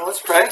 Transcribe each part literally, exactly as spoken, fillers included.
let's pray.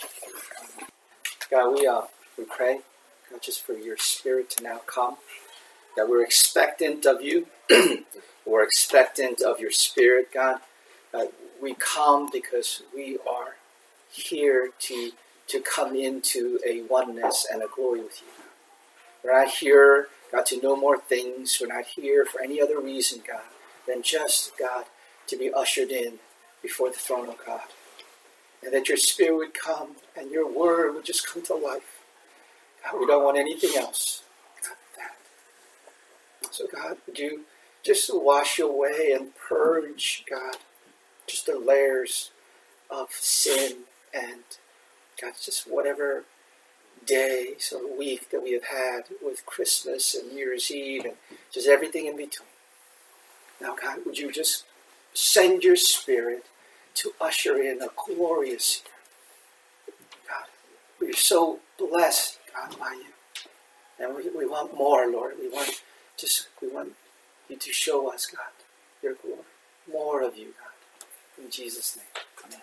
God, we uh, we pray, God, just for your Spirit to now come. That we're expectant of you. We're expectant of your Spirit, God. Uh, we come because we are here to to come into a oneness and a glory with you. We're not here, God, to know more things. We're not here for any other reason, God, than just, God, to be ushered in before the throne of God. And that your Spirit would come and your word would just come to life. God, we don't want anything else but that. So, God, would you just wash away and purge, God, just the layers of sin and, God, just whatever days or week that we have had with Christmas and New Year's Eve and just everything in between. Now, God, would you just send your Spirit to usher in a glorious year. God, we're so blessed, God, by you. And we, we want more, Lord. We want just we want you to show us, God, your glory. More of you, God. In Jesus' name. Amen.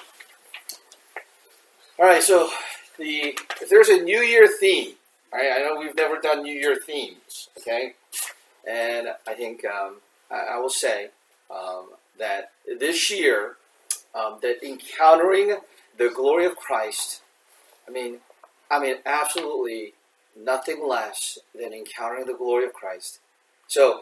All right, so the if there's a New Year theme, right? I know we've never done New Year themes, okay? And I think um, I, I will say um, that this year, Um, that encountering the glory of Christ, I mean, I mean, absolutely nothing less than encountering the glory of Christ. So,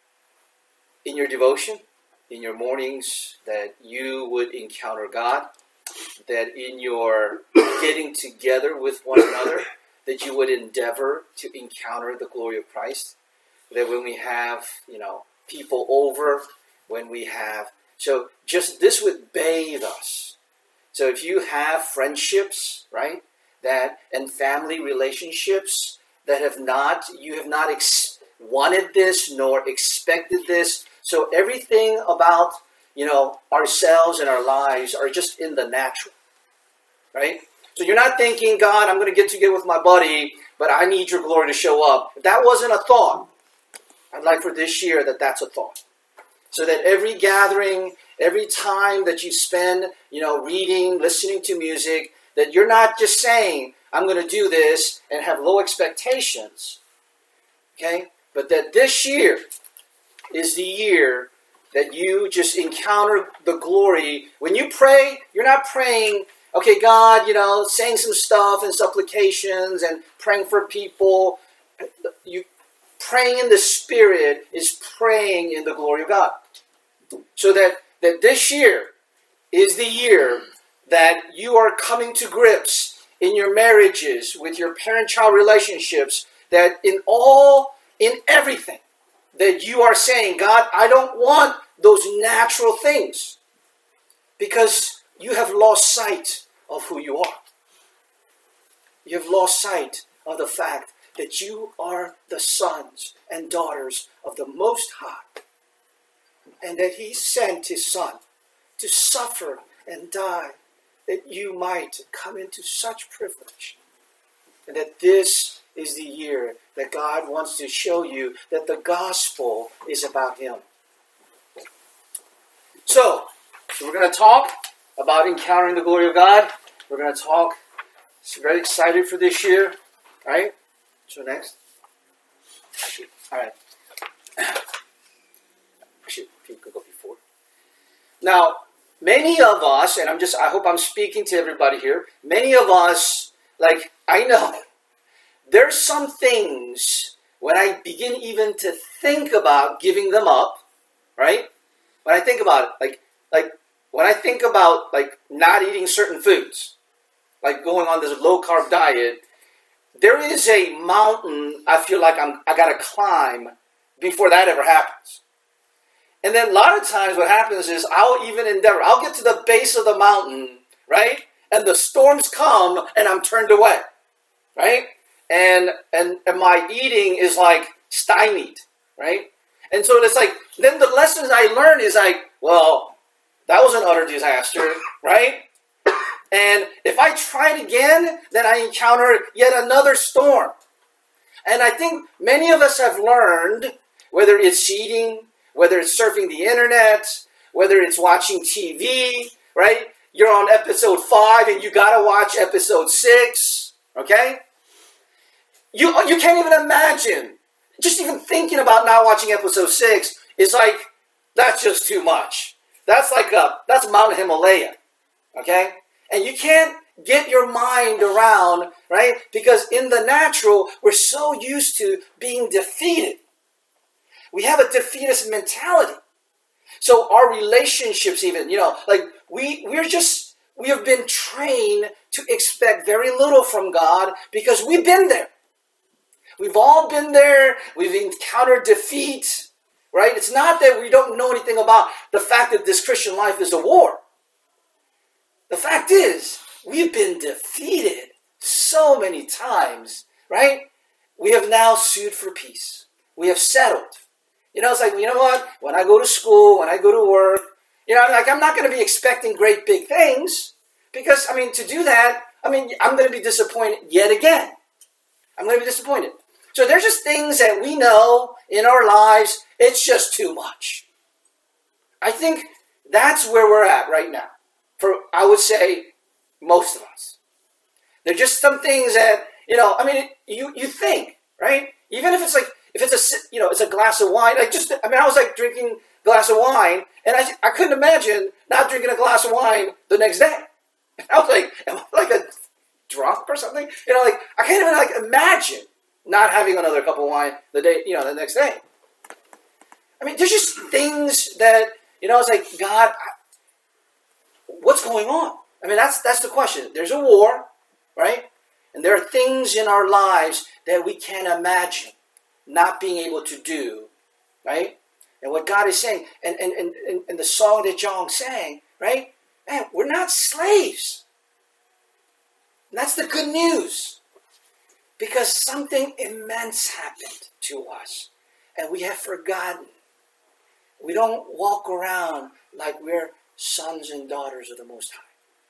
in your devotion, in your mornings, that you would encounter God, that in your getting together with one another, that you would endeavor to encounter the glory of Christ, that when we have, you know, people over, when we have So just this would bathe us. So if you have friendships, right, that and family relationships that have not, you have not ex- wanted this nor expected this. So everything about, you know, ourselves and our lives are just in the natural, right? So you're not thinking, God, I'm going to get together with my buddy, but I need your glory to show up. If that wasn't a thought, I'd like for this year that that's a thought. So that every gathering, every time that you spend, you know, reading, listening to music, that you're not just saying, I'm going to do this and have low expectations, okay? But that this year is the year that you just encounter the glory. When you pray, you're not praying, okay, God, you know, saying some stuff and supplications and praying for people. You praying in the Spirit is praying in the glory of God. So that, that this year is the year that you are coming to grips in your marriages, with your parent-child relationships, that in all, in everything, that you are saying, God, I don't want those natural things, because you have lost sight of who you are. You have lost sight of the fact that you are the sons and daughters of the Most High, and that He sent His Son to suffer and die, that you might come into such privilege. And that this is the year that God wants to show you that the gospel is about Him. So, so we're going to talk about encountering the glory of God. We're going to talk, so very excited for this year, right? So next. All right. Actually, if you could go before. Now, many of us, and I'm just, I hope I'm speaking to everybody here, many of us, like, I know, there's some things, when I begin even to think about giving them up, right? When I think about it, like, like, when I think about, like, not eating certain foods, like going on this low-carb diet, there is a mountain I feel like I'm, I got to climb before that ever happens. And then a lot of times what happens is I'll even endeavor, I'll get to the base of the mountain, right? And the storms come and I'm turned away, right? And, and, and my eating is like stymied, right? And so it's like, then the lessons I learn is like, well, that was an utter disaster, right? And if I try it again, then I encounter yet another storm. And I think many of us have learned, whether it's eating, whether it's surfing the internet, whether it's watching T V, right? you're on episode five and you got to watch episode six, okay? You, you can't even imagine. Just even thinking about not watching episode six is like, that's just too much. That's like a, that's Mount Himalaya, okay? And you can't get your mind around, right? Because in the natural, we're so used to being defeated. We have a defeatist mentality. So our relationships even, you know, like we, we're just, we have been trained to expect very little from God because we've been there. We've all been there. We've encountered defeat, right? It's not that we don't know anything about the fact that this Christian life is a war. The fact is, we've been defeated so many times, right? We have now sued for peace. We have settled. You know, it's like, you know what? When I go to school, when I go to work, you know, like I'm not going to be expecting great big things because, I mean, to do that, I mean, I'm going to be disappointed yet again. I'm going to be disappointed. So there's just things that we know in our lives, it's just too much. I think that's where we're at right now. For, I would say, most of us. There are just some things that, you know, I mean, you, you think, right? Even if it's like, if it's a, you know, it's a glass of wine, like just, I mean, I was like drinking a glass of wine, and I, I couldn't imagine not drinking a glass of wine the next day. I was like, am I like a drunk or something? You know, like, I can't even like imagine not having another cup of wine the day, you know, the next day. I mean, there's just things that, you know, it's like, God, I, what's going on? I mean, that's that's the question. There's a war, right? And there are things in our lives that we can't imagine not being able to do, right? And what God is saying, and, and, and, and the song that John sang, right? Man, we're not slaves. And that's the good news. Because something immense happened to us. And we have forgotten. We don't walk around like we're sons and daughters of the Most High.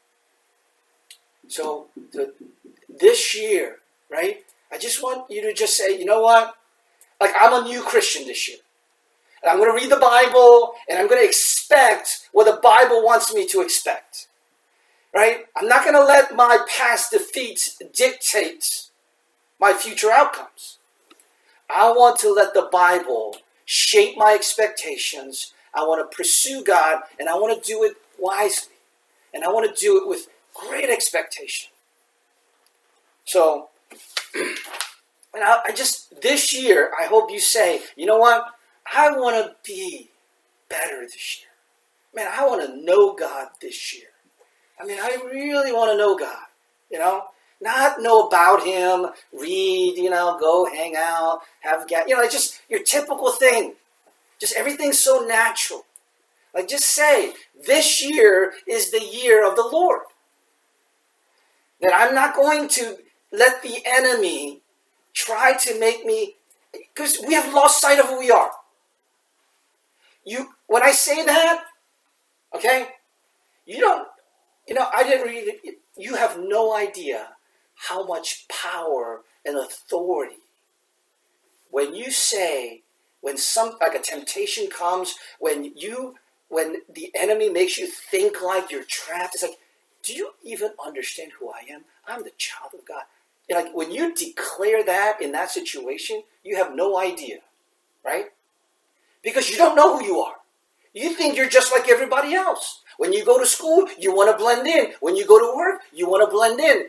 So the, this year, right? I just want you to just say, you know what? Like, I'm a new Christian this year. And I'm going to read the Bible, and I'm going to expect what the Bible wants me to expect. Right? I'm not going to let my past defeats dictate my future outcomes. I want to let the Bible shape my expectations. I want to pursue God, and I want to do it wisely. And I want to do it with great expectation. So, and I, I just, this year, I hope you say, you know what? I want to be better this year. Man, I want to know God this year. I mean, I really want to know God, you know? Not know about Him, read, you know, go hang out, have, you know, it's just your typical thing. Just everything's so natural. Like, just say, this year is the year of the Lord. That I'm not going to let the enemy try to make me, because we have lost sight of who we are. You, when I say that, okay, you don't, you know, I didn't read it. You have no idea how much power and authority. When you say, when some, like a temptation comes, when you, when the enemy makes you think like you're trapped, it's like, do you even understand who I am? I'm the child of God. And like when you declare that in that situation, you have no idea, right? Because you don't know who you are. You think you're just like everybody else. When you go to school, you want to blend in. When you go to work, you want to blend in.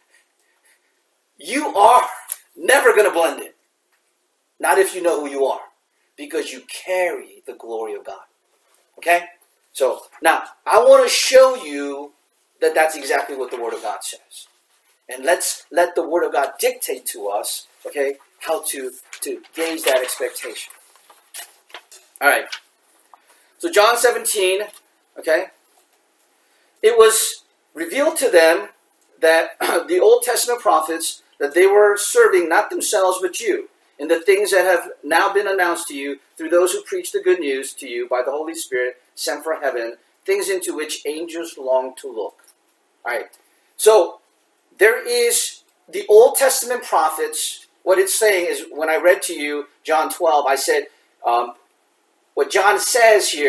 You are never going to blend in. Not if you know who you are. Because you carry the glory of God. Okay? So, now, I want to show you that that's exactly what the Word of God says. And let's let the Word of God dictate to us, okay, how to, to gauge that expectation. All right. So John seventeen, okay, it was revealed to them that the Old Testament prophets, that they were serving not themselves but you, in the things that have now been announced to you through those who preach the good news to you by the Holy Spirit sent from heaven, things into which angels long to look. All right. So there is the Old Testament prophets. What it's saying is, when I read to you John twelve, I said, um, what John says here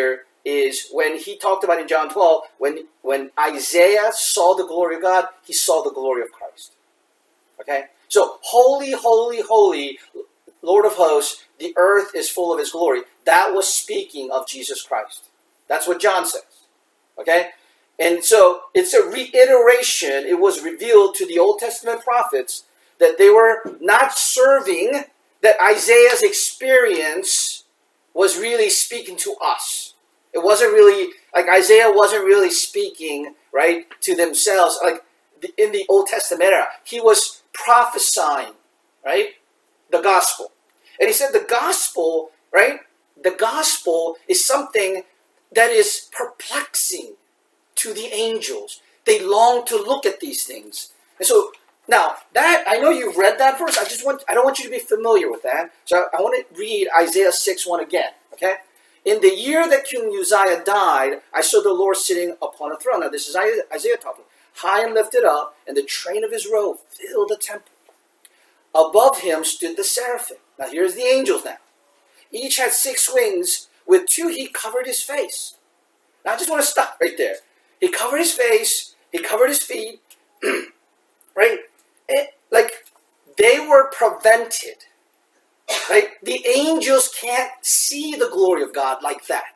is when he talked about in John twelve, when, when Isaiah saw the glory of God, he saw the glory of Christ. Okay? So, holy, holy, holy, Lord of hosts, the earth is full of his glory. That was speaking of Jesus Christ. That's what John says. Okay? And so, it's a reiteration. It was revealed to the Old Testament prophets that they were not serving, that Isaiah's experience was really speaking to us. It wasn't really, like Isaiah wasn't really speaking, right, to themselves. Like in the Old Testament era, he was prophesying, right, the gospel. And he said the gospel, right, the gospel is something that is perplexing to the angels. They long to look at these things. And so, now, that, I know you've read that verse. I just want, I don't want you to be familiar with that. So I, I want to read Isaiah six one again, okay? In the year that King Uzziah died, I saw the Lord sitting upon a throne. Now, this is Isaiah talking. High and lifted up, and the train of his robe filled the temple. Above him stood the seraphim. Now, here's the angels now. Each had six wings. With two, he covered his face. Now, I just want to stop right there. He covered his face. He covered his feet. Right? It, like, they were prevented. Right? The angels can't see the glory of God like that.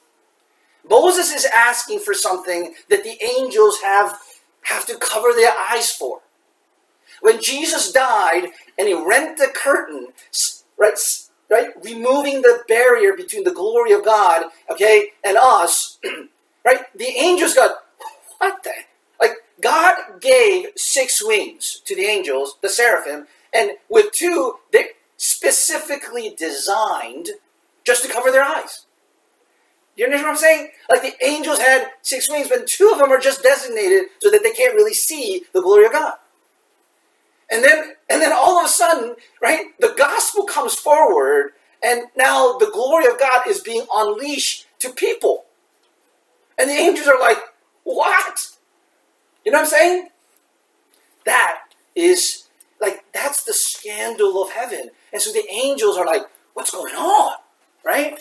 Moses is asking for something that the angels have, have to cover their eyes for. When Jesus died and he rent the curtain, right, right, removing the barrier between the glory of God, okay, and us, right, the angels got, what the? Like, God gave six wings to the angels, the seraphim, and with two, they specifically designed just to cover their eyes. You understand what I'm saying? Like the angels had six wings, but two of them are just designated so that they can't really see the glory of God. And then, and then all of a sudden, right, the gospel comes forward, and now the glory of God is being unleashed to people. And the angels are like, what? You know what I'm saying? That is, like, that's the scandal of heaven. And so the angels are like, what's going on? Right?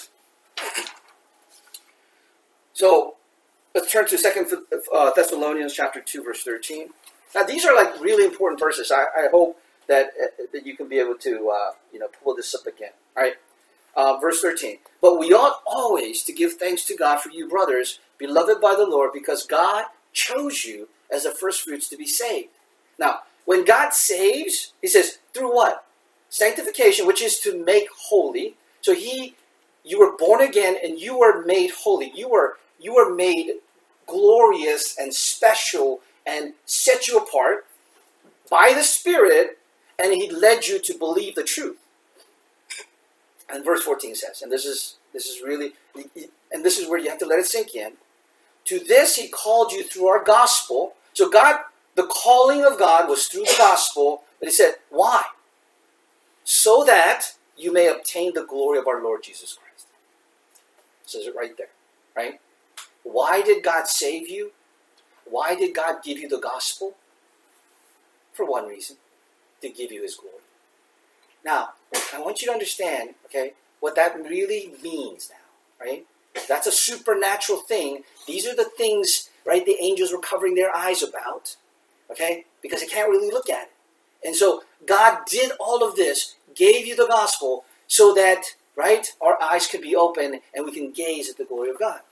So, let's turn to Second Thessalonians chapter two, verse thirteen. Now, these are like really important verses. I, I hope that uh, that you can be able to, uh, you know, pull this up again. All right? Uh, verse thirteen. But we ought always to give thanks to God for you, brothers, beloved by the Lord, because God chose you as the first fruits to be saved. Now, when God saves, he says, through what? Sanctification, which is to make holy. So he, you were born again and you were made holy. You were, you were made glorious and special and set you apart by the Spirit, and he led you to believe the truth. And verse fourteen says, and this is this is really, and this is where you have to let it sink in. To this he called you through our gospel. So God, the calling of God was through the gospel, but he said, why? So that you may obtain the glory of our Lord Jesus Christ. It says it right there, right? Why did God save you? Why did God give you the gospel? For one reason, to give you his glory. Now, I want you to understand, okay, what that really means now, right? That's a supernatural thing. These are the things, right, the angels were covering their eyes about, okay, because they can't really look at it. And so God did all of this, gave you the gospel, so that, right, our eyes could be open and we can gaze at the glory of God.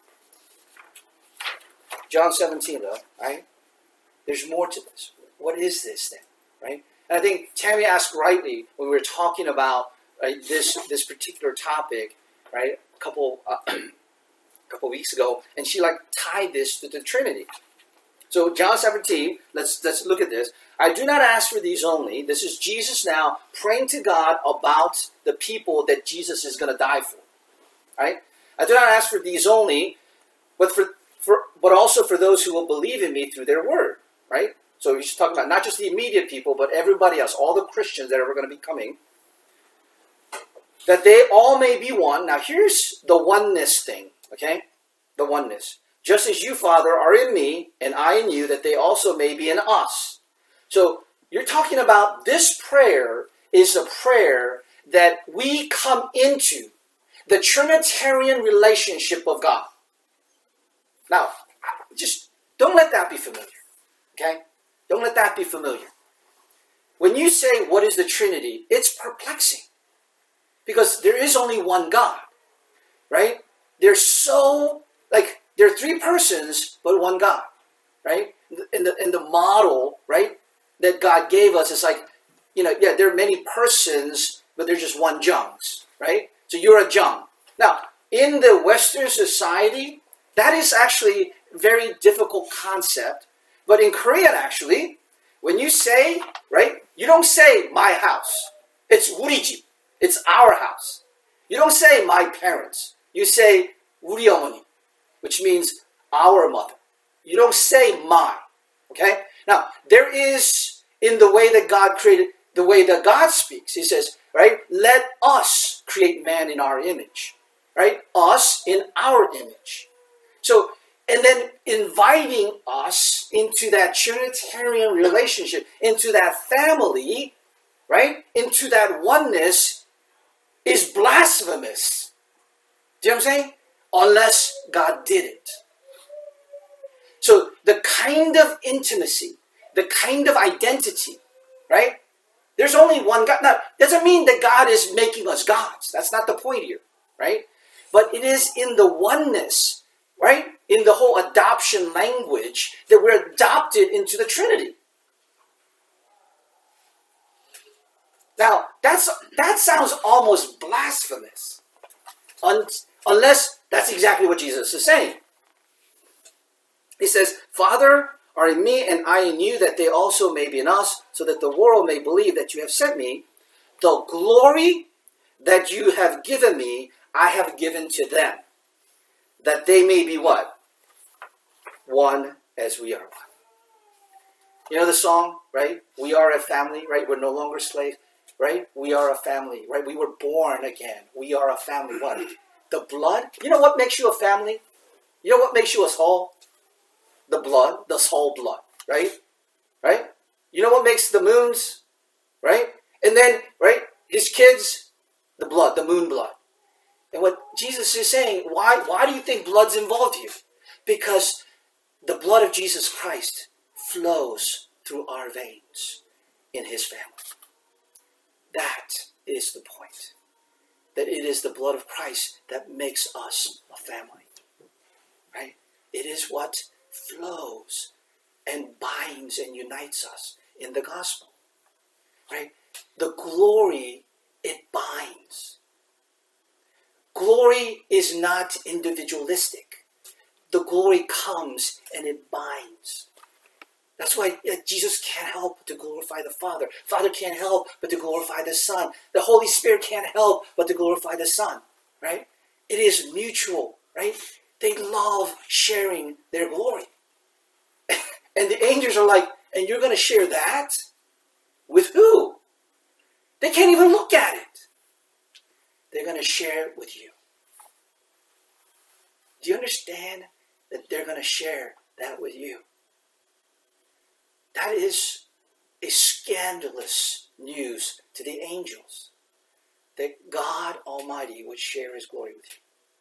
John seventeen, though, right? There's more to this. What is this then, right? And I think Tammy asked rightly when we were talking about right, this this particular topic, right, a couple uh, a couple weeks ago, and she like tied this to the Trinity. So John seventeen, let's let's look at this. I do not ask for these only. This is Jesus now praying to God about the people that Jesus is going to die for. Right? I do not ask for these only, but for For, but also for those who will believe in me through their word, right? So we should talk about not just the immediate people, but everybody else, all the Christians that are going to be coming, that they all may be one. Now here's the oneness thing, okay? The oneness. Just as you, Father, are in me, and I in you, that they also may be in us. So you're talking about this prayer is a prayer that we come into the Trinitarian relationship of God. Now, just don't let that be familiar. Okay? Don't let that be familiar. When you say, what is the Trinity? It's perplexing. Because there is only one God. Right? They're so, like, there are three persons, but one God. Right? In the, in the model, right, that God gave us, it's like, you know, yeah, there are many persons, but there's just one Jungs. Right? So you're a Jung. Now, in the Western society, that is actually a very difficult concept. But in Korean, actually, when you say, right, you don't say my house. It's 우리 집. It's our house. You don't say my parents. You say 우리 어머니, which means our mother. You don't say my. Okay? Now, there is, in the way that God created, the way that God speaks, he says, right, let us create man in our image. Right? Us in our image. So, and then inviting us into that Trinitarian relationship, into that family, right? Into that oneness is blasphemous. Do you know what I'm saying? Unless God did it. So the kind of intimacy, the kind of identity, right? There's only one God. Now, doesn't mean that God is making us gods. That's not the point here, right? But it is in the oneness, right? In the whole adoption language that we're adopted into the Trinity. Now, that's that sounds almost blasphemous. Un, unless that's exactly what Jesus is saying. He says, Father, are in me and I in you, that they also may be in us, so that the world may believe that you have sent me. The glory that you have given me, I have given to them, that they may be what? One as we are one. You know the song, right? We are a family, right? We're no longer slaves, right? We are a family, right? We were born again. We are a family. What? The blood? You know what makes you a family? You know what makes you a whole? The blood, the whole blood, right? Right? You know what makes the moons, right? And then, right, his kids, the blood, the moon blood. And what Jesus is saying, why, why do you think blood's involved here? Because the blood of Jesus Christ flows through our veins in his family. That is the point. That it is the blood of Christ that makes us a family. Right? It is what flows and binds and unites us in the gospel. Right? The glory, it binds. Glory is not individualistic. The glory comes and it binds. That's why Jesus can't help but to glorify the Father. Father can't help but to glorify the Son. The Holy Spirit can't help but to glorify the Son. Right? It is mutual. Right? They love sharing their glory. And the angels are like, and you're going to share that? With who? They can't even look at it. They're going to share it with you. Do you understand that they're going to share that with you? That is a scandalous news to the angels. That God Almighty would share his glory with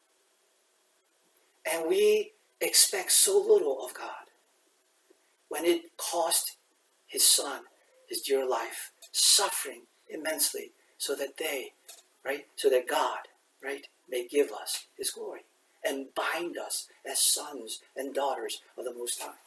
you. And we expect so little of God when it cost his Son, his dear life, suffering immensely so that they, right, so that God, right, may give us his glory and bind us as sons and daughters of the Most High.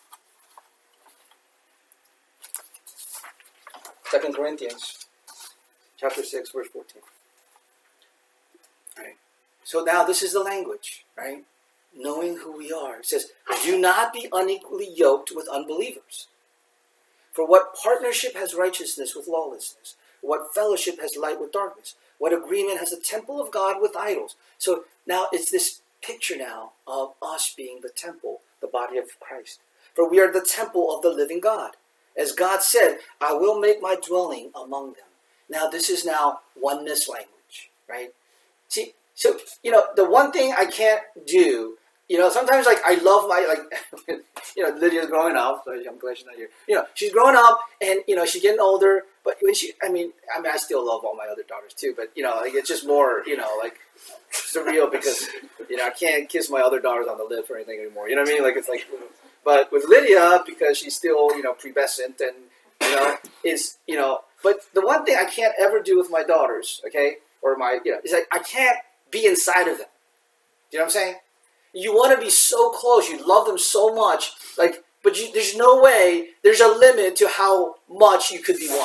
Second Corinthians chapter six, verse fourteen. Right. So now this is the language, right? Knowing who we are. It says, do not be unequally yoked with unbelievers. For what partnership has righteousness with lawlessness? What fellowship has light with darkness? What agreement has the temple of God with idols? So now it's this picture now of us being the temple, the body of Christ. For we are the temple of the living God. As God said, I will make my dwelling among them. Now this is now oneness language, right? See, so, you know, the one thing I can't do, you know, sometimes like I love my like, you know, Lydia's growing up. So I'm glad she's not here. You know, she's growing up, and you know, she's getting older. But when she, I mean, I mean, I still love all my other daughters too. But you know, like it's just more, you know, like surreal because you know I can't kiss my other daughters on the lips or anything anymore. You know what I mean? Like it's like, but with Lydia because she's still you know pubescent and you know is you know. But the one thing I can't ever do with my daughters, okay, or my you know, is like I can't be inside of them. Do you know what I'm saying? You want to be so close. You love them so much. Like, but you, there's no way. There's a limit to how much you could be one.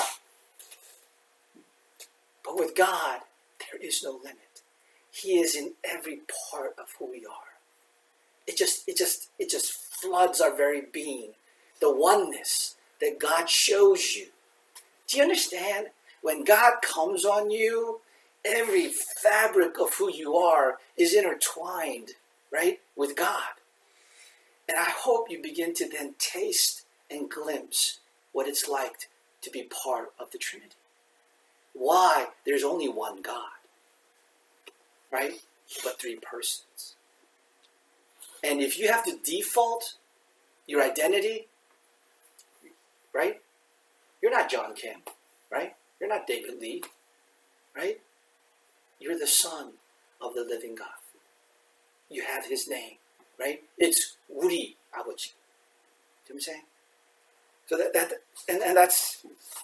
But with God, there is no limit. He is in every part of who we are. It just, it just, it just floods our very being. The oneness that God shows you. Do you understand? When God comes on you, every fabric of who you are is intertwined, right, with God. And I hope you begin to then taste and glimpse what it's like to be part of the Trinity. Why there's only one God, right, but three persons. And if you have to default your identity, right, you're not John Kim, right? You're not David Lee, right? You're the son of the living God. You have his name, right? It's Uri Abaji. Do you know what I'm saying? So that, that and, and that's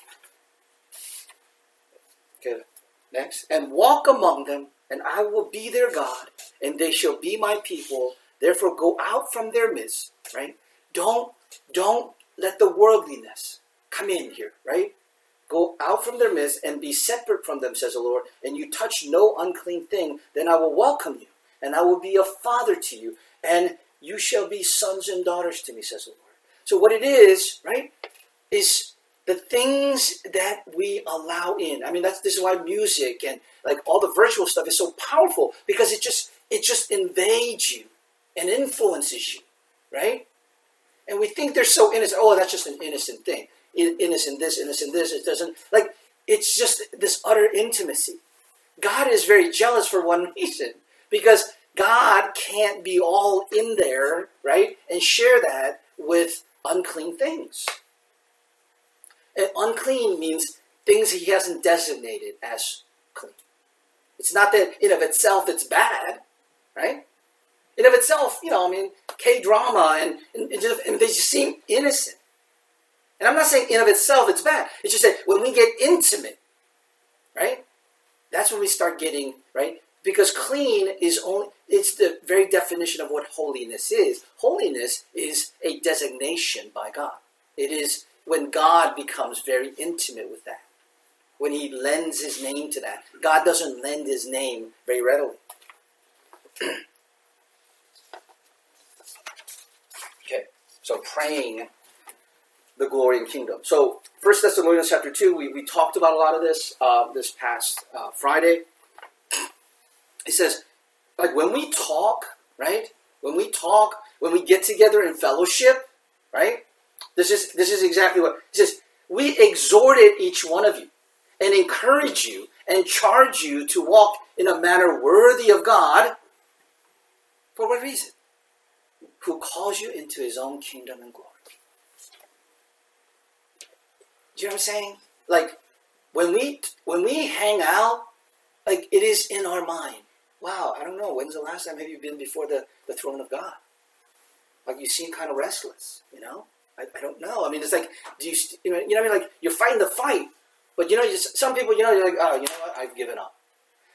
okay. Next. And walk among them, and I will be their God, and they shall be my people. Therefore go out from their midst, right? Don't don't let the worldliness come in here, right? Go out from their midst and be separate from them, says the Lord, and you touch no unclean thing, then I will welcome you, and I will be a father to you, and you shall be sons and daughters to me, says the Lord. So what it is, right, is the things that we allow in. I mean, that's this is why music and like all the virtual stuff is so powerful, because it just it just invades you and influences you, right? And we think they're so innocent. Oh, that's just an innocent thing. Innocent this, innocent this. It doesn't, like, it's just this utter intimacy. God is very jealous for one reason. Because God can't be all in there, right? And share that with unclean things. And unclean means things he hasn't designated as clean. It's not that in of itself it's bad, right? In of itself, you know, I mean, K-drama, and, and, and, just, and they just seem innocent. And I'm not saying in of itself it's bad. It's just that when we get intimate, right, that's when we start getting, right, because clean is only, it's the very definition of what holiness is. Holiness is a designation by God. It is when God becomes very intimate with that. When he lends his name to that. God doesn't lend his name very readily. Okay, so praying the glory and kingdom. So First Thessalonians chapter two, we, we talked about a lot of this uh, this past uh, Friday. It says, like when we talk, right? When we talk, when we get together in fellowship, right? This is this is exactly what it says. We exhorted each one of you and encourage you and charge you to walk in a manner worthy of God. For what reason? Who calls you into his own kingdom and glory. Do you know what I'm saying? Like, when we when we hang out, like, it is in our mind. Wow, I don't know, when's the last time have you been before the, the throne of God? Like, you seem kind of restless, you know? I, I don't know. I mean, it's like, do you, you know, you know what I mean? Like, you're fighting the fight, but, you know, you just, some people, you know, you're like, oh, you know what? I've given up.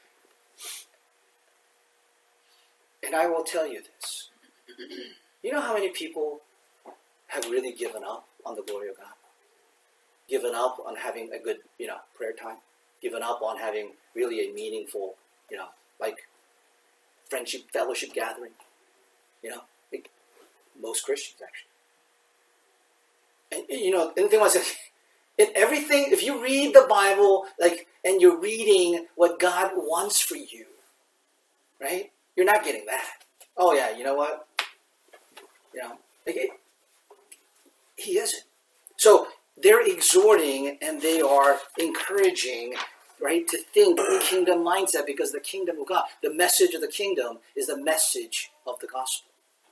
And I will tell you this. You know how many people have really given up on the glory of God? Given up on having a good, you know, prayer time? Given up on having really a meaningful, you know, like friendship, fellowship gathering? You know, like most Christians, actually. And, you know, and the thing was, in everything, if you read the Bible, like, and you're reading what God wants for you, right? You're not getting that. Oh, yeah, you know what? You know, like it, he isn't. So they're exhorting and they are encouraging, right, to think kingdom mindset, because the kingdom of God, the message of the kingdom is the message of the gospel.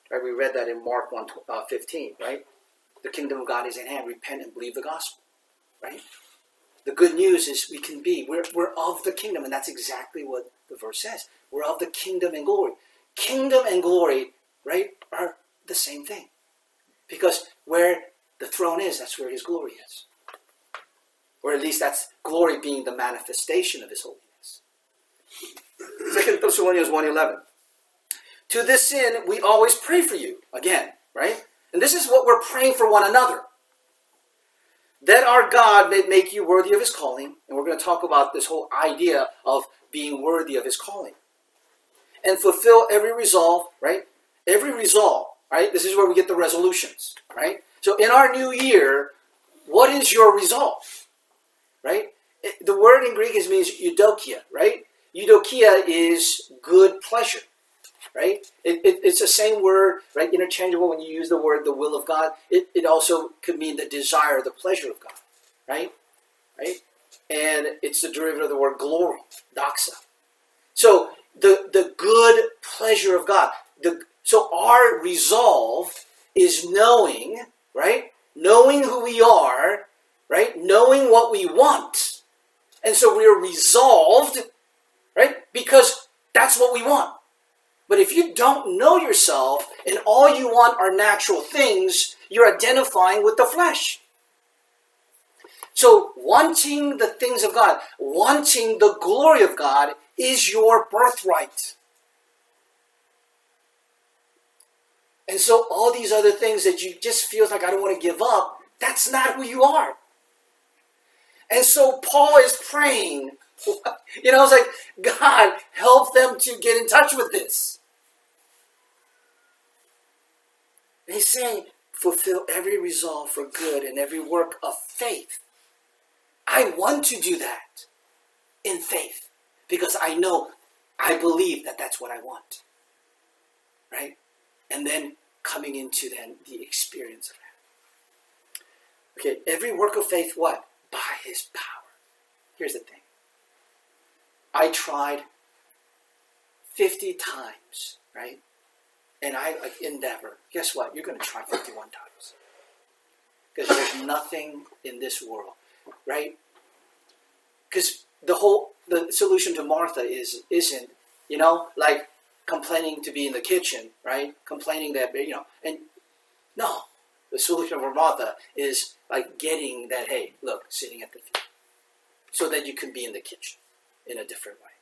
Right? We read that in Mark one fifteen, right? The kingdom of God is at hand. Repent and believe the gospel, right? The good news is we can be. We're, we're of the kingdom, and that's exactly what the verse says. We're of the kingdom and glory. Kingdom and glory, right, are the same thing. Because where the throne is, that's where his glory is. Or at least that's glory being the manifestation of his holiness. Second Thessalonians one eleven. To this end, we always pray for you. Again, right? And this is what we're praying for one another. That our God may make you worthy of his calling. And we're going to talk about this whole idea of being worthy of his calling. And fulfill every resolve, right? Every resolve, right? This is where we get the resolutions, right? So in our new year, what is your resolve? Right? It, the word in Greek is means eudokia, right? Eudokia is good pleasure, right? It, it, it's the same word, right? Interchangeable when you use the word the will of God. It, it also could mean the desire, the pleasure of God, right? Right? And it's the derivative of the word glory, doxa. So the, the good pleasure of God. The, so our resolve is knowing, right? Knowing who we are, right? Knowing what we want. And so we are resolved, right? Because that's what we want. But if you don't know yourself and all you want are natural things, you're identifying with the flesh. So wanting the things of God, wanting the glory of God is your birthright. And so all these other things that you just feel like I don't want to give up, that's not who you are. And so Paul is praying, you know, it's like, God, help them to get in touch with this. And he's saying, fulfill every resolve for good and every work of faith. I want to do that in faith because I know, I believe that that's what I want. Right? And then coming into then the experience of that. Okay, every work of faith, what? By his power. Here's the thing. I tried fifty times, right? And I like endeavor. Guess what? You're going to try fifty-one times. Because there's nothing in this world, right? Because the whole, the solution to Martha is, isn't, you know, like complaining to be in the kitchen, right? Complaining that, you know, and no. The solution for Martha is like getting that, hey, look, sitting at the feet. So that you can be in the kitchen in a different way.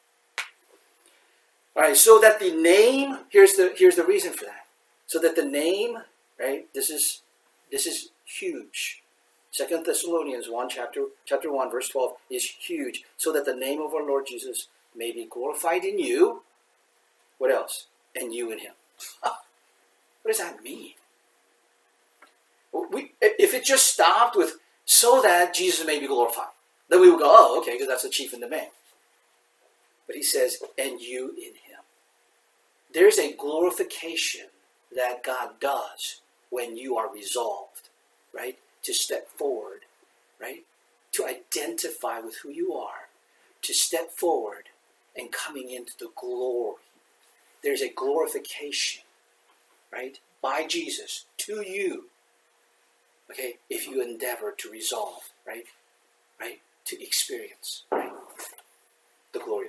All right, so that the name, here's the here's the reason for that. So that the name, right, this is this is huge. Second Thessalonians one, chapter chapter one, verse twelve is huge. So that the name of our Lord Jesus may be glorified in you. What else? And you in him. What does that mean? We, if it just stopped with so that Jesus may be glorified, then we would go, oh, okay, because that's the chief in the man. But he says, and you in him. There's a glorification that God does when you are resolved, right, to step forward, right, to identify with who you are, to step forward and coming into the glory. There's a glorification, right, by Jesus to you. Okay, if you endeavor to resolve, right, right, to experience, right, the glory of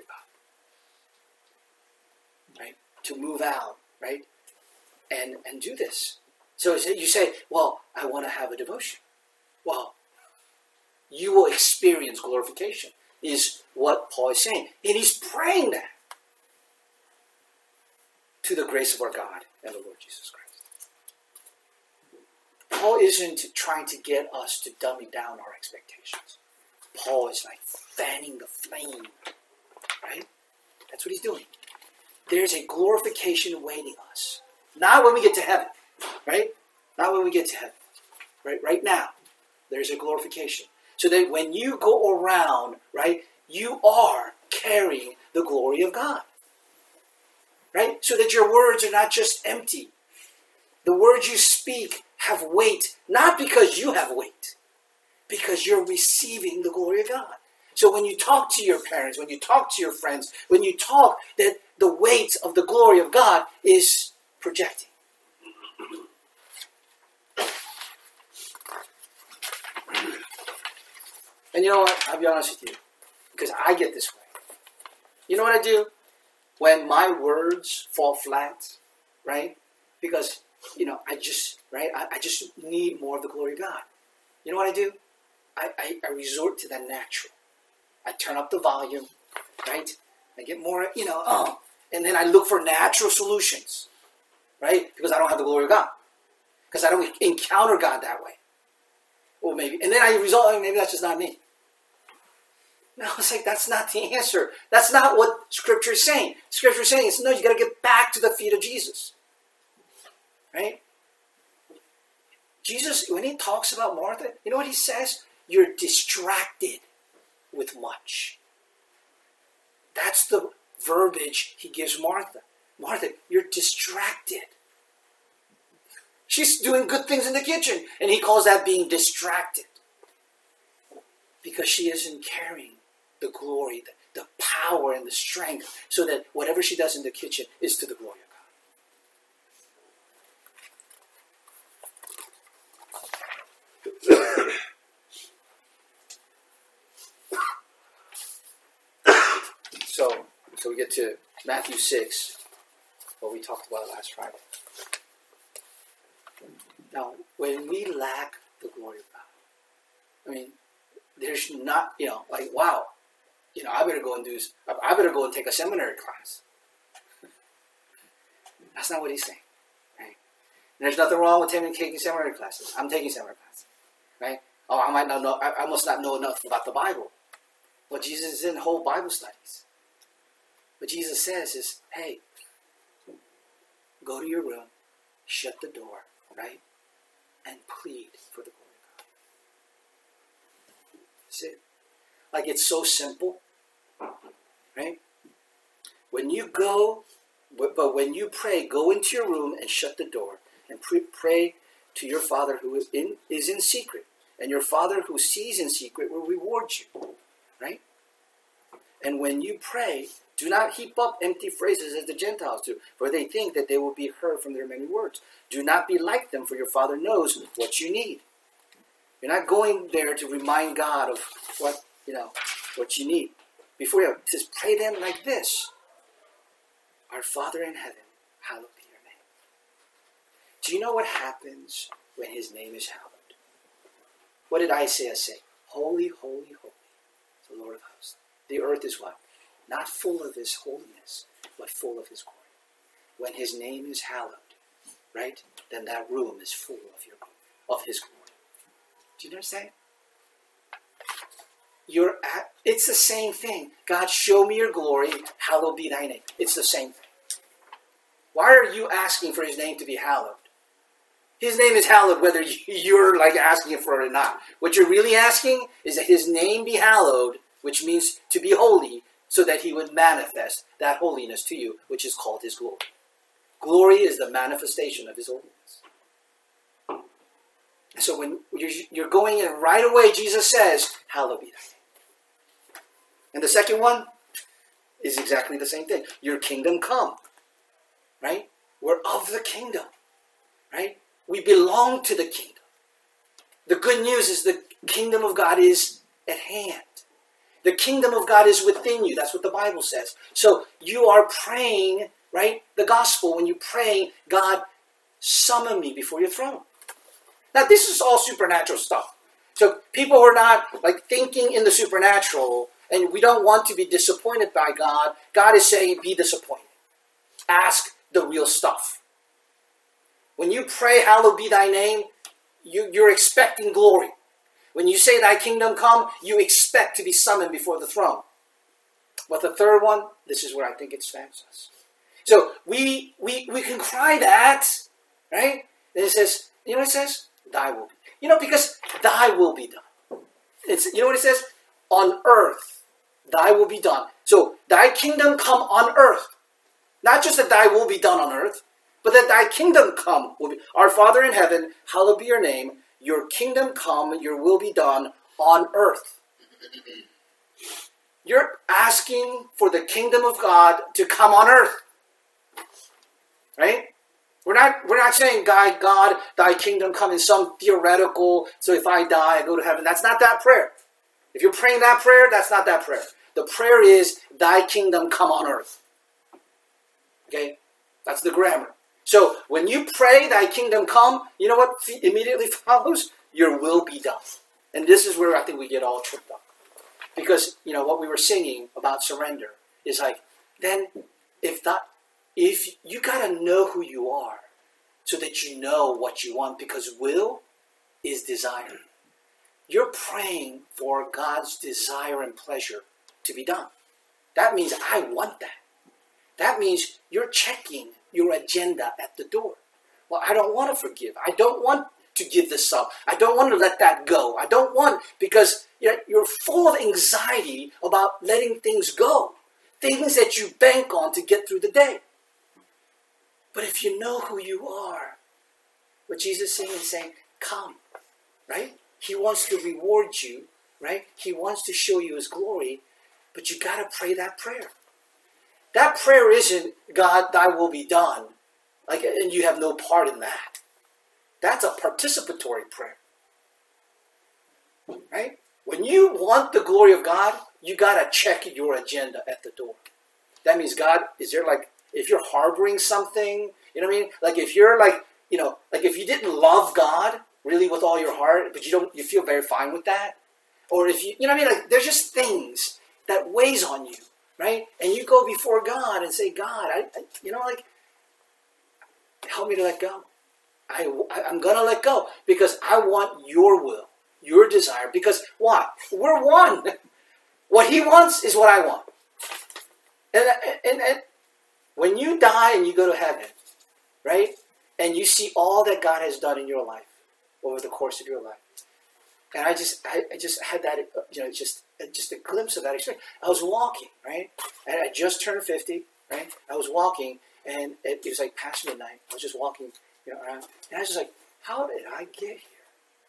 God, right, to move out, right, and and do this. So you say, well, I want to have a devotion. Well, you will experience glorification, is what Paul is saying, and he's praying that to the grace of our God and the Lord Jesus Christ. Paul isn't trying to get us to dummy down our expectations. Paul is like fanning the flame, right? That's what he's doing. There's a glorification awaiting us. Not when we get to heaven, right? Not when we get to heaven, right? Right now, there's a glorification. So that when you go around, right, you are carrying the glory of God, right? So that your words are not just empty. The words you speak have weight, not because you have weight, because you're receiving the glory of God. So when you talk to your parents, when you talk to your friends, when you talk, that the weight of the glory of God is projecting. And you know what? I'll be honest with you. Because I get this way. You know what I do? When my words fall flat, right? Because, you know, I just, right? I, I just need more of the glory of God. You know what I do? I, I, I resort to the natural. I turn up the volume, right? I get more, you know, oh, and then I look for natural solutions, right? Because I don't have the glory of God. Because I don't encounter God that way. Or maybe, and then I result, maybe that's just not me. No, it's like, that's not the answer. That's not what Scripture is saying. Scripture is saying, is, no, you got to get back to the feet of Jesus. Right? Jesus, when he talks about Martha, you know what he says? You're distracted with much. That's the verbiage he gives Martha. Martha, you're distracted. She's doing good things in the kitchen, and he calls that being distracted. Because she isn't carrying the glory, the, the power and the strength, so that whatever she does in the kitchen is to the glory of God. so, so we get to Matthew six, what we talked about last Friday. Now, when we lack the glory of God, I mean, there's not, you know, like, wow, you know, I better go and do, I better go and take a seminary class. That's not what he's saying, right? And there's nothing wrong with him taking seminary classes. I'm taking seminary classes, right? Oh, I might not know, I, I must not know enough about the Bible. Well, Jesus didn't hold Bible studies. What Jesus says is, hey, go to your room, shut the door, right? And plead for the glory of God. That's it. Like, it's so simple, right? When you go, but when you pray, go into your room and shut the door and pray to your Father who is in, is in secret. And your Father who sees in secret will reward you, right? And when you pray, do not heap up empty phrases as the Gentiles do, for they think that they will be heard from their many words. Do not be like them, for your Father knows what you need. You're not going there to remind God of what, you know, what you need. Before you, it says, pray them like this. Our Father in heaven, hallowed be your name. Do you know what happens when his name is hallowed? What did Isaiah say? Holy, holy, holy, the Lord of hosts. The earth is what? Not full of his holiness, but full of his glory. When his name is hallowed, right, then that room is full of your of his glory. Do you understand? You're at, it's the same thing. God, show me your glory, hallowed be thy name. It's the same thing. Why are you asking for his name to be hallowed? His name is hallowed whether you're like asking for it or not. What you're really asking is that his name be hallowed, which means to be holy, so that he would manifest that holiness to you, which is called his glory. Glory is the manifestation of his holiness. So when you're going in right away, Jesus says, hallowed be thy name. And the second one is exactly the same thing. Your kingdom come. Right? We're of the kingdom. Right? We belong to the kingdom. The good news is the kingdom of God is at hand. The kingdom of God is within you. That's what the Bible says. So you are praying, right? The gospel, when you're praying, God, summon me before your throne. Now, this is all supernatural stuff. So people who are not like thinking in the supernatural, and we don't want to be disappointed by God, God is saying, be disappointed. Ask the real stuff. When you pray, hallowed be thy name, you, you're expecting glory. When you say thy kingdom come, you expect to be summoned before the throne. But the third one, this is where I think it stands us. So we, we, we can cry that, right? And it says, you know what it says? Thy will be. You know, because thy will be done. It's, you know what it says? On earth, thy will be done. So thy kingdom come on earth. Not just that thy will be done on earth, but that thy kingdom come. Will be. Our Father in heaven, hallowed be your name. Your kingdom come, your will be done on earth. You're asking for the kingdom of God to come on earth. Right? We're not, we're not saying, God, God, thy kingdom come in some theoretical, so if I die, I go to heaven. That's not that prayer. If you're praying that prayer, that's not that prayer. The prayer is, thy kingdom come on earth. Okay? That's the grammar. So when you pray, thy kingdom come, you know what immediately follows? Your will be done. And this is where I think we get all tripped up. Because, you know, what we were singing about surrender is like, then if that, if you got to know who you are so that you know what you want, because will is desire. You're praying for God's desire and pleasure to be done. That means I want that. That means you're checking your agenda at the door. Well, I don't want to forgive. I don't want to give this up. I don't want to let that go. I don't want, because you're full of anxiety about letting things go. Things that you bank on to get through the day. But if you know who you are, what Jesus is saying is saying, come, right? He wants to reward you, right? He wants to show you his glory, but you got to pray that prayer. That prayer isn't, God, thy will be done, like, and you have no part in that. That's a participatory prayer, right? When you want the glory of God, you got to check your agenda at the door. That means, God, is there like, if you're harboring something, you know what I mean? Like if you're like, you know, like if you didn't love God really with all your heart, but you don't, you feel very fine with that. Or if you, you know what I mean? Like there's just things that weighs on you, right? And you go before God and say, God, I, I you know, like, help me to let go. I, I'm going to let go because I want your will, your desire. Because why? We're one. What he wants is what I want. And, and, and when you die and you go to heaven, right? And you see all that God has done in your life over the course of your life. And I just, I, I just had that, you know, just, just a glimpse of that experience. I was walking, right? And I just turned fifty, right? I was walking, and it, it was like past midnight. I was just walking, you know, around, and I was just like, how did I get here?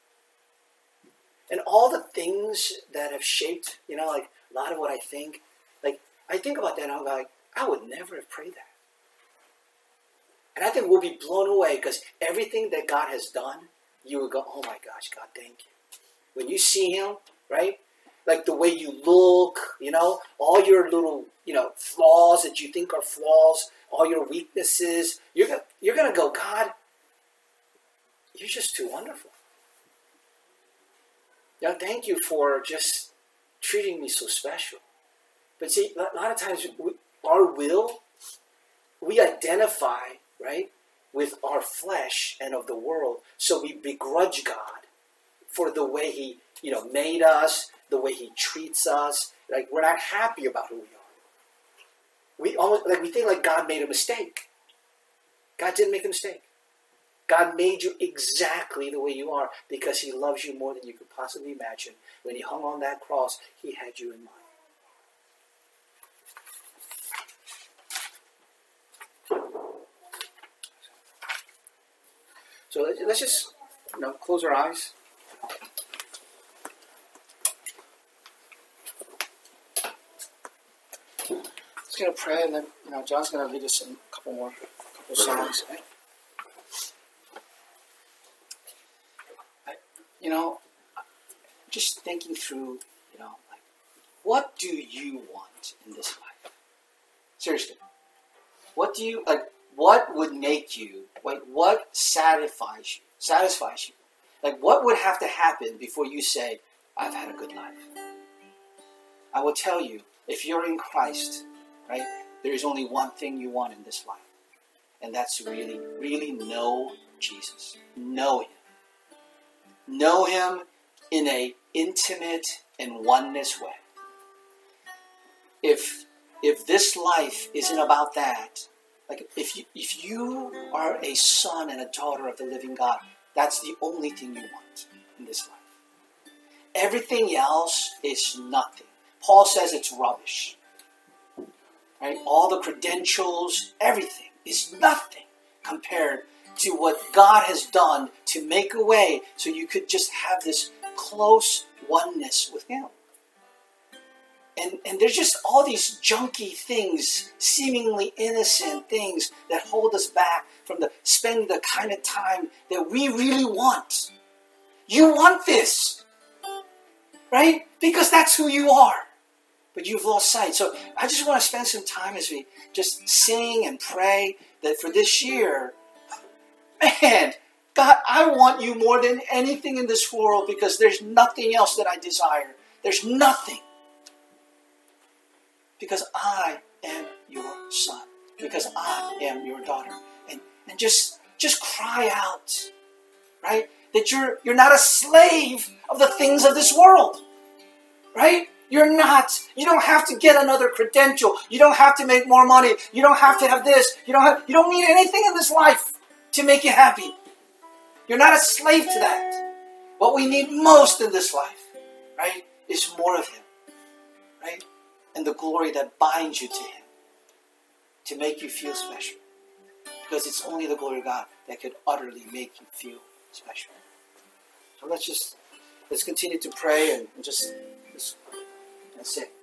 And all the things that have shaped, you know, like a lot of what I think, like I think about that, and I'm like, I would never have prayed that. And I think we'll be blown away because everything that God has done, you would go, oh my gosh, God, thank you. When you see him, right? Like the way you look, you know, all your little, you know, flaws that you think are flaws, all your weaknesses, you're gonna, you're gonna go, God, you're just too wonderful. Yeah, thank you for just treating me so special. But see, a lot of times we, our will, we identify, right, with our flesh and of the world. So we begrudge God for the way he, you know, made us, the way he treats us. Like we're not happy about who we are. We almost like we think like God made a mistake. God didn't make a mistake. God made you exactly the way you are because he loves you more than you could possibly imagine. When he hung on that cross, he had you in mind. So let's just, you know, close our eyes. Just gonna pray, and then you know, John's gonna lead us in a couple more, couple songs. Right? I, you know, just thinking through, you know, like, what do you want in this life? Seriously, what do you like? What would make you, like, what satisfies you? Satisfies you? Like, what would have to happen before you say, I've had a good life? I will tell you, if you're in Christ, right, there is only one thing you want in this life. And that's to really, really know Jesus. Know him. Know him in an intimate and oneness way. If, if this life isn't about that, like if you, if you are a son and a daughter of the living God, that's the only thing you want in this life. Everything else is nothing. Paul says it's rubbish. Right? All the credentials, everything is nothing compared to what God has done to make a way so you could just have this close oneness with him. And, and there's just all these junky things, seemingly innocent things that hold us back from the spending the kind of time that we really want. You want this. right? Because that's who you are. But you've lost sight. So I just want to spend some time as we just sing and pray that for this year, man, God, I want you more than anything in this world because there's nothing else that I desire. There's nothing. Because I am your son. Because I am your daughter. And and just just cry out, right? That you're you're not a slave of the things of this world. Right? You're not. You don't have to get another credential. You don't have to make more money. You don't have to have this. You don't have you don't need anything in this life to make you happy. You're not a slave to that. What we need most in this life, right, is more of Him. Right? And the glory that binds you to Him. To make you feel special. Because it's only the glory of God that could utterly make you feel special. So let's just let's continue to pray and just, just that's it.